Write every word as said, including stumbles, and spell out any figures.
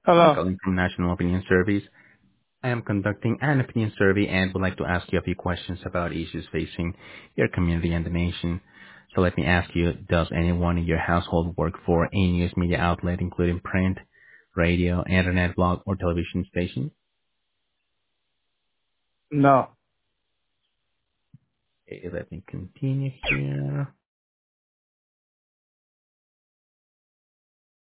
I'm Hello. calling from National Opinion Surveys. I am conducting an opinion survey and would like to ask you a few questions about issues facing your community and the nation. So let me ask you, does anyone in your household work for a news media outlet, including print, radio, internet, blog, or television station? No. Okay, let me continue here.